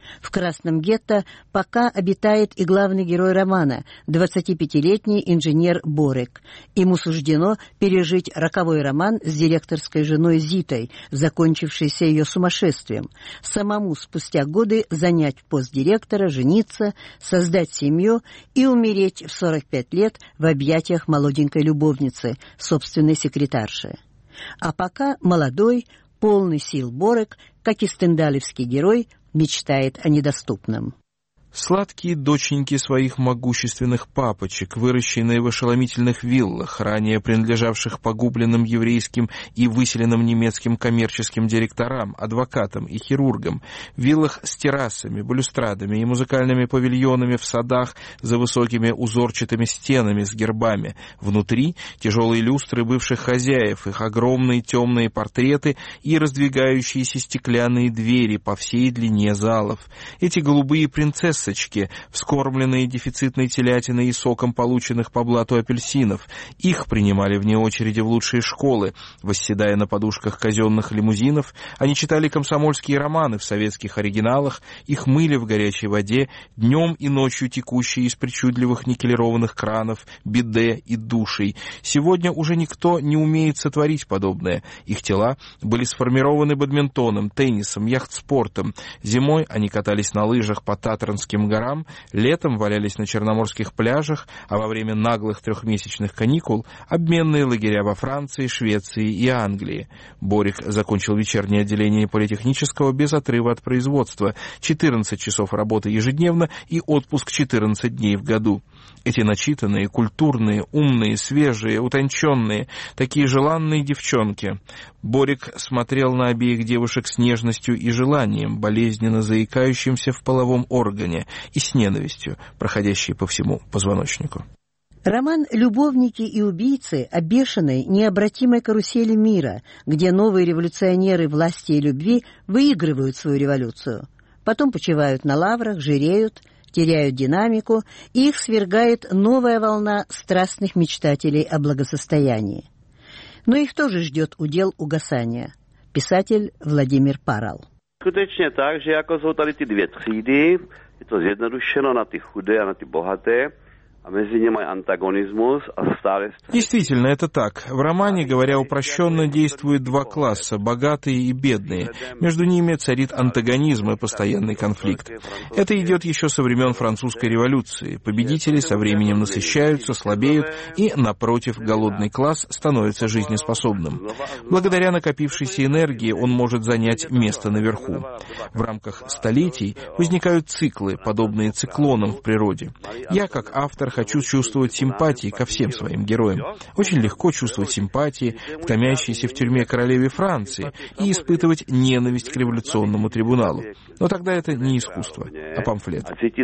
В Красном гетто пока обитает и главный герой романа, 25-летний инженер Борек. Ему суждено пережить роковой роман с директорской женой Зитой, закончившийся ее сумасшествием. Самому спустя годы занять пост директора, жениться, создать семью и умереть в 45 лет в объятиях молоденькой любовницы, собственной секретарши. А пока молодой, полный сил Борек, как и стендалевский герой, мечтает о недоступном. Сладкие доченьки своих могущественных папочек, выращенные в ошеломительных виллах, ранее принадлежавших погубленным еврейским и выселенным немецким коммерческим директорам, адвокатам и хирургам, виллах с террасами, балюстрадами и музыкальными павильонами в садах за высокими узорчатыми стенами с гербами. Внутри тяжелые люстры бывших хозяев, их огромные темные портреты и раздвигающиеся стеклянные двери по всей длине залов. Эти голубые принцессы, вскормленные дефицитной телятиной и соком полученных по блату апельсинов. Их принимали вне очереди в лучшие школы. Восседая на подушках казенных лимузинов, они читали комсомольские романы в советских оригиналах, их мыли в горячей воде, днем и ночью текущие из причудливых никелированных кранов, биде и душей. Сегодня уже никто не умеет сотворить подобное. Их тела были сформированы бадминтоном, теннисом, яхтспортом. Зимой они катались на лыжах по Татранским горам, летом валялись на черноморских пляжах, а во время наглых трехмесячных каникул обменные лагеря во Франции, Швеции и Англии. Борик закончил вечернее отделение политехнического без отрыва от производства, 14 часов работы ежедневно и отпуск 14 дней в году. Эти начитанные, культурные, умные, свежие, утонченные, такие желанные девчонки. Борик смотрел на обеих девушек с нежностью и желанием, болезненно заикающимся в половом органе, и с ненавистью, проходящей по всему позвоночнику. Роман «Любовники и убийцы» о бешеной, необратимой карусели мира, где новые революционеры власти и любви выигрывают свою революцию. Потом почивают на лаврах, жиреют, теряют динамику, и их свергает новая волна страстных мечтателей о благосостоянии. Но их тоже ждет удел угасания. Писатель Владимир Парал. Skutečně tak, že jako jsou tady ty dvě třídy, je to zjednodušeno na ty chudé a na ty bohaté, a mezi nimi антагонизmus a stále... Действительно, это так. В романе, говоря упрощенно, действуют два класса, богатые и бедные. Между ними царит антагонизм и постоянный конфликт. Это идет еще со времен французской революции. Победители со временем насыщаются, слабеют, и, напротив, голодный класс становится жизнеспособным. Благодаря накопившейся энергии он может занять место наверху. В рамках столетий возникают циклы, подобные циклонам в природе. Я, как автор, хочу чувствовать симпатии ко всем своим героям. Очень легко чувствовать симпатии к томящейся в тюрьме королеве Франции и испытывать ненависть к революционному трибуналу. Но тогда это не искусство, а памфлет.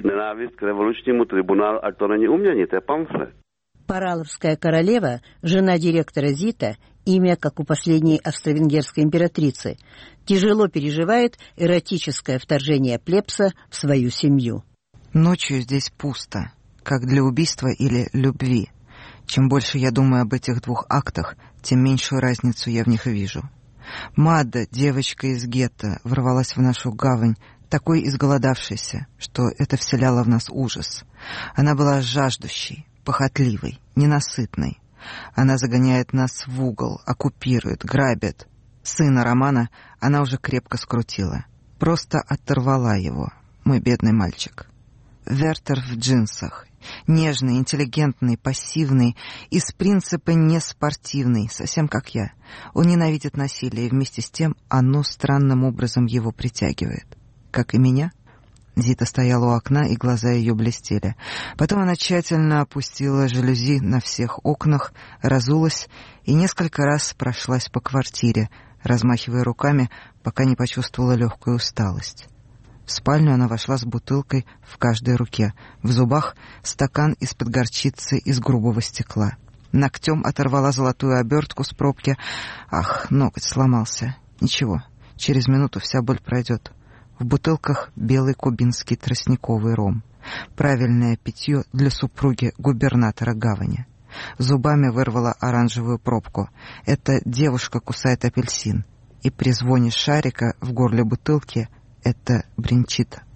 Параловская королева, жена директора Зита, имя, как у последней австро-венгерской императрицы, тяжело переживает эротическое вторжение плебса в свою семью. Ночью здесь пусто, как для убийства или любви. Чем больше я думаю об этих двух актах, тем меньшую разницу я в них вижу. Мада, девочка из гетто, ворвалась в нашу гавань, такой изголодавшейся, что это вселяло в нас ужас. Она была жаждущей, похотливой, ненасытной. Она загоняет нас в угол, оккупирует, грабит. Сына Романа она уже крепко скрутила. Просто оторвала его, мой бедный мальчик. Вертер в джинсах. Нежный, интеллигентный, пассивный, из принципа неспортивный, совсем как я. Он ненавидит насилие, и вместе с тем оно странным образом его притягивает. Как и меня. Зита стояла у окна, и глаза ее блестели. Потом она тщательно опустила жалюзи на всех окнах, разулась и несколько раз прошлась по квартире, размахивая руками, пока не почувствовала легкую усталость. В спальню она вошла с бутылкой в каждой руке. В зубах стакан из-под горчицы из грубого стекла. Ногтем оторвала золотую обертку с пробки. Ах, ноготь сломался. Ничего, через минуту вся боль пройдет. В бутылках белый кубинский тростниковый ром. Правильное питье для супруги губернатора гавани. Зубами вырвала оранжевую пробку. Эта девушка кусает апельсин. И при звоне шарика в горле бутылки это бренчит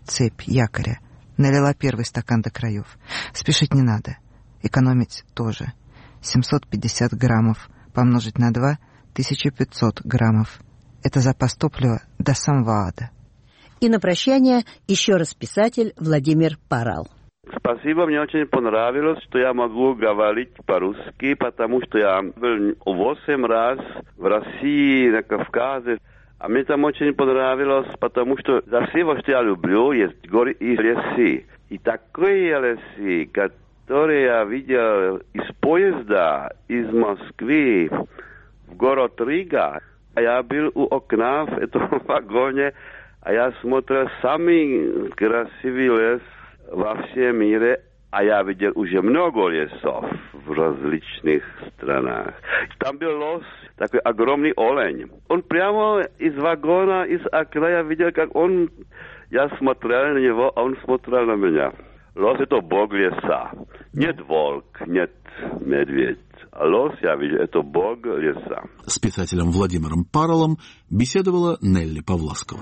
цепь якоря. Налила первый стакан до краев. Спешить не надо. Экономить тоже. 750 граммов помножить на 2 — 1500 граммов. Это запас топлива до самого ада. И на прощание еще раз писатель Владимир Парал. Спасибо, мне очень понравилось, что я могу говорить по-русски, потому что я был 8 раз в России, на Кавказе. А мне там очень понравилось, потому что за всего, что я люблю, есть горы и лесы. И такие лесы, которые я видел из поезда из Москвы в город Рига. Я был у окна в этом вагоне, а я смотрел самый красивый лес во всем мире, а я видел уже много лесов в различных странах. Там был лос, такой огромный олень. Он прямо из вагона, из окна, я видел, как он... Я смотрел на него, а он смотрел на меня. Лос — это бог леса. Нет волк, нет медведь. А лос, я видел, это бог леса. С писателем Владимиром Паралом беседовала Нелли Павласкова.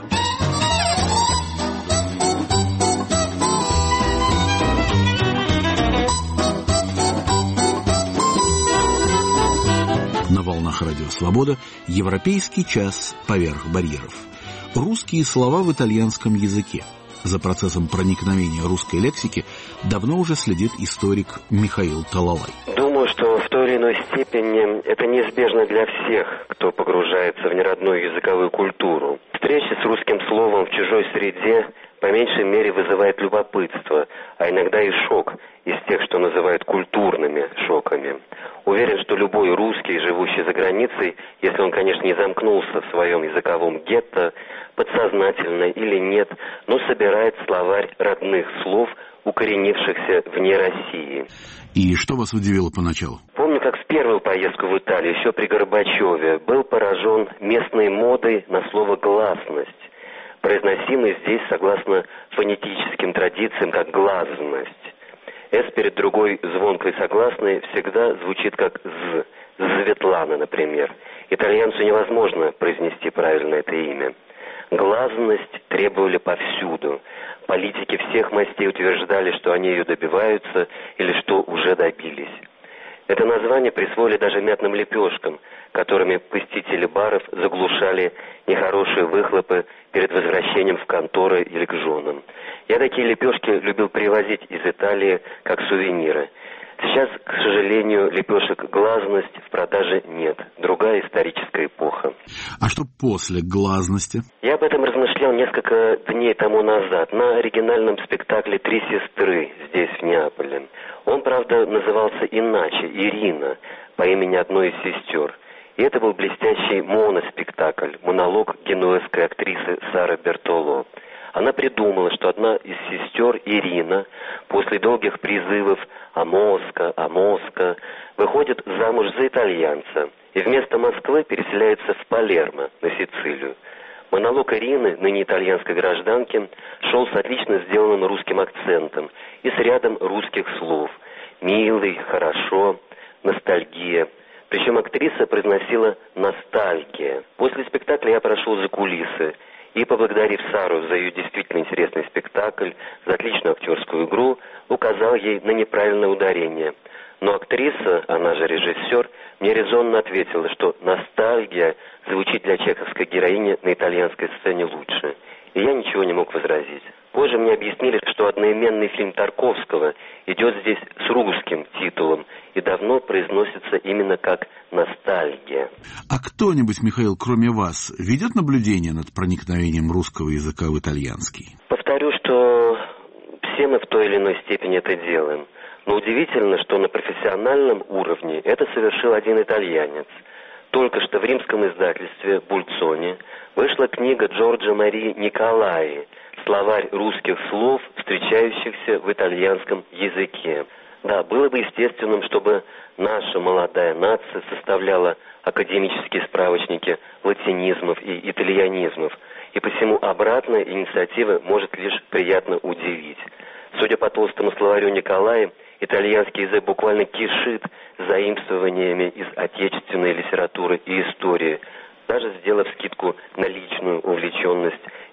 На волнах Радио Свобода «Европейский час поверх барьеров». Русские слова в итальянском языке. За процессом проникновения русской лексики давно уже следит историк Михаил Талалай. Думаю, что в той или иной степени это неизбежно для всех, кто погружается в неродную языковую культуру. Встреча с русским словом в чужой среде по меньшей мере вызывает любопытство, а иногда и шок из тех, что называют культурными шоками. Уверен, что любой русский, живущий за границей, если он, конечно, не замкнулся в своем языковом гетто, подсознательно или нет, но собирает словарь родных слов, укоренившихся вне России. И что вас удивило поначалу? Помню, как в первую поездку в Италию, еще при Горбачеве, был поражен местной модой на слово «гласность», произносимой здесь согласно фонетическим традициям как «глазность». «С» перед другой звонкой согласной всегда звучит как «з». Светлана, например. Итальянцу невозможно произнести правильно это имя. Глазность требовали повсюду. Политики всех мастей утверждали, что они ее добиваются или что уже добились. Это название присвоили даже мятным лепешкам, которыми посетители баров заглушали нехорошие выхлопы перед возвращением в конторы или к женам. Я такие лепешки любил привозить из Италии как сувениры. Сейчас, к сожалению, лепешек «глазность» в продаже нет. Другая историческая эпоха. А что после «глазности»? Я об этом размышлял несколько дней тому назад на оригинальном спектакле «Три сестры» здесь, в Неаполе. Он, правда, назывался иначе — «Ирина», по имени одной из сестер. И это был блестящий моноспектакль, монолог генуэзской актрисы Сары Бертоло. Она придумала, что одна из сестер, Ирина, после долгих призывов «Амоска, Амоска», выходит замуж за итальянца и вместо Москвы переселяется в Палермо, на Сицилию. Монолог Ирины, ныне итальянской гражданки, шел с отлично сделанным русским акцентом и с рядом русских слов: «милый», «хорошо», «ностальгия». Причем актриса произносила «ностальгия». После спектакля я прошел за кулисы и, поблагодарив Сару за ее действительно интересный спектакль, за отличную актерскую игру, указал ей на неправильное ударение. Но актриса, она же режиссер, мне резонно ответила, что ностальгия звучит для чеховской героини на итальянской сцене лучше. И я ничего не мог возразить. Позже мне объяснили, что одноименный фильм Тарковского идет здесь с русским титулом и давно произносится именно как «ностальгия». А кто-нибудь, Михаил, кроме вас, ведет наблюдение над проникновением русского языка в итальянский? Повторю, что все мы в той или иной степени это делаем. Но удивительно, что на профессиональном уровне это совершил один итальянец. Только что в римском издательстве «Бульцони» вышла книга Джорджо Марии Николаи «Словарь русских слов, встречающихся в итальянском языке». Да, было бы естественным, чтобы наша молодая нация составляла академические справочники латинизмов и итальянизмов, и посему обратная инициатива может лишь приятно удивить. Судя по толстому словарю Николая, итальянский язык буквально кишит заимствованиями из отечественной литературы и истории, даже сделав скидку на личную увлеченность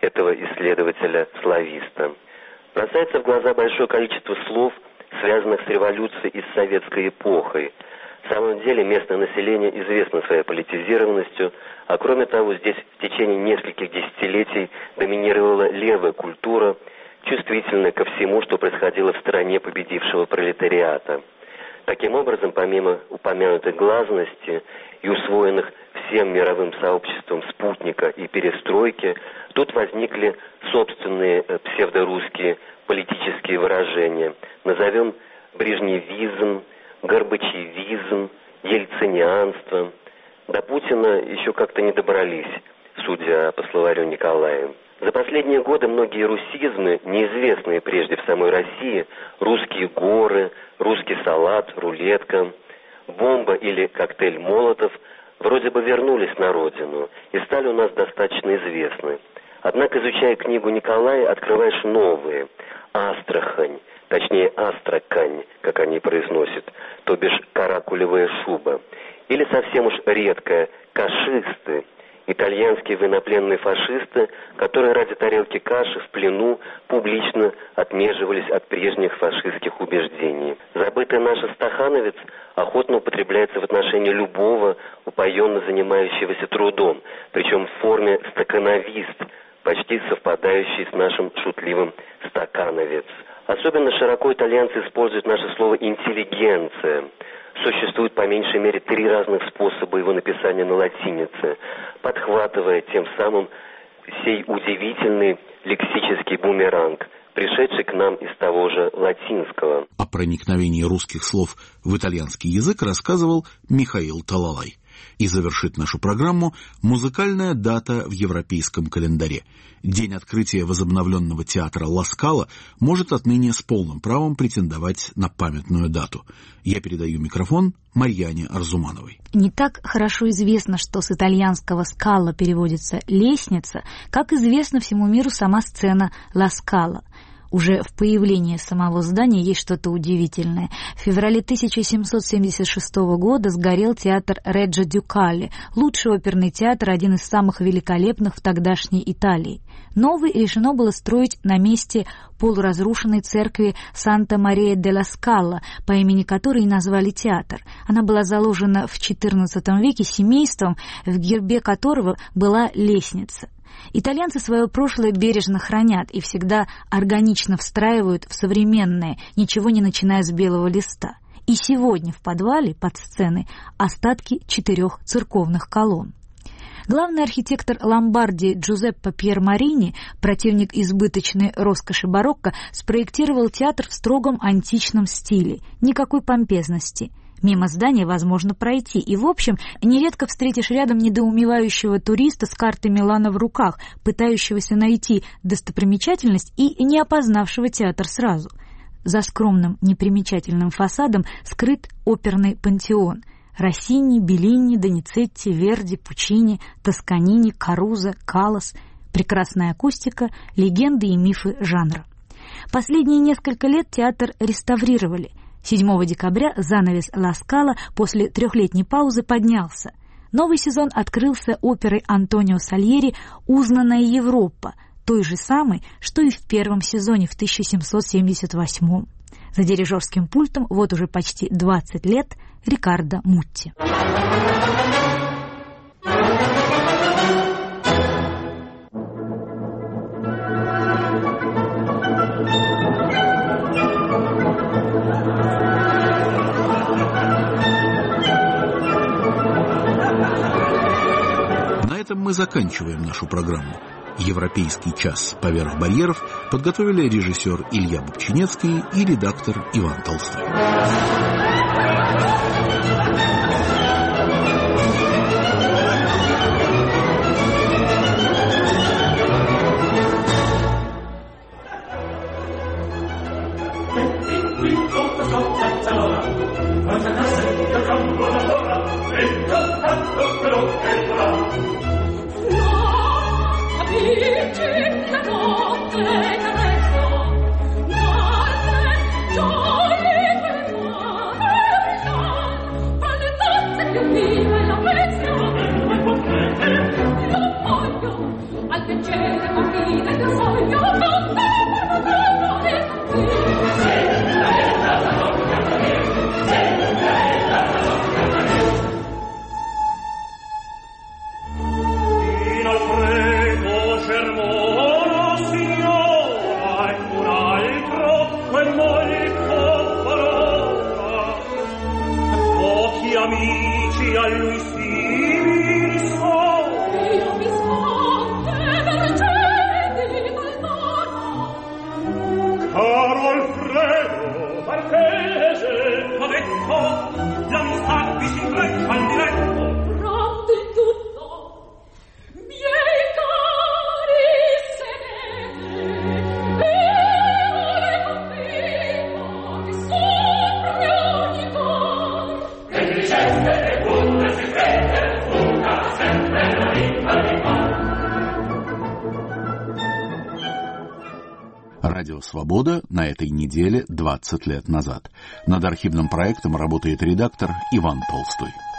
этого исследователя-слависта. Бросается в глаза большое количество слов, связанных с революцией и с советской эпохой. В самом деле местное население известно своей политизированностью, а кроме того, здесь в течение нескольких десятилетий доминировала левая культура, чувствительная ко всему, что происходило в стране победившего пролетариата. Таким образом, помимо упомянутой гласности и усвоенных всем мировым сообществом спутника и перестройки, тут возникли собственные псевдорусские политические выражения. Назовем брежневизм, горбачевизм, ельцинианство. До Путина еще как-то не добрались, судя по словарю Николая. За последние годы многие русизмы, неизвестные прежде в самой России, русские горы, русский салат, рулетка, бомба или коктейль Молотов, вроде бы вернулись на родину и стали у нас достаточно известны. Однако, изучая книгу Николая, открываешь новые. Астрахань, точнее Астракань, как они произносят, то бишь каракулевая шуба. Или совсем уж редкое кашисты, итальянские военнопленные фашисты, которые ради тарелки каши в плену публично отмеживались от прежних фашистских убеждений. Забытый наш стахановец охотно употребляется в отношении любого упоенно занимающегося трудом, причем в форме стакановист, почти совпадающий с нашим шутливым стакановец. Особенно широко итальянцы используют наше слово «интеллигенция». Существует по меньшей мере 3 разных способа его написания на латинице, подхватывая тем самым сей удивительный лексический бумеранг, пришедший к нам из того же латинского. О проникновении русских слов в итальянский язык рассказывал Михаил Талалай. И завершит нашу программу музыкальная дата в европейском календаре. День открытия возобновленного театра Ла Скала может отныне с полным правом претендовать на памятную дату. Я передаю микрофон Марьяне Арзумановой. Не так хорошо известно, что с итальянского «скала» переводится «лестница», как известно всему миру сама сцена Ла Скала. Уже в появлении самого здания есть что-то удивительное. В феврале 1776 года сгорел театр Реджо Дюкале, лучший оперный театр, один из самых великолепных в тогдашней Италии. Новый решено было строить на месте полуразрушенной церкви Санта-Мария-де-ла-Скала, по имени которой и назвали театр. Она была заложена в XIV веке семейством, в гербе которого была лестница. Итальянцы свое прошлое бережно хранят и всегда органично встраивают в современное, ничего не начиная с белого листа. И сегодня в подвале под сценой остатки 4 церковных колонн. Главный архитектор Ломбардии Джузеппе Пьермарини, противник избыточной роскоши барокко, спроектировал театр в строгом античном стиле, никакой помпезности. Мимо здания возможно пройти, и, в общем, нередко встретишь рядом недоумевающего туриста с картой Милана в руках, пытающегося найти достопримечательность и не опознавшего театр сразу. За скромным непримечательным фасадом скрыт оперный пантеон. Россини, Беллини, Доницетти, Верди, Пучини, Тосканини, Карузо, Каллас, прекрасная акустика, легенды и мифы жанра. Последние несколько лет театр реставрировали. 7 декабря занавес Ла Скала после 3-летней паузы поднялся. Новый сезон открылся оперой Антонио Сальери «Узнанная Европа», той же самой, что и в первом сезоне в 1778. За дирижерским пультом вот уже почти 20 лет Риккардо Мутти. На этом мы заканчиваем нашу программу. «Европейский час поверх барьеров» подготовили режиссер Илья Бобчинецкий и редактор Иван Толстой. Gioia Amici a lui simili sono. Io mi sconte vergenti malvano. Caro Alfredo, Marchese, ho detto, l'amistà vi si intreccia al diretto. Pronto in tutto, miei cari sedete, io le convinco che sopra ogni cor. Радио «Свобода» на этой неделе 20 лет назад. Над архивным проектом работает редактор Иван Толстой.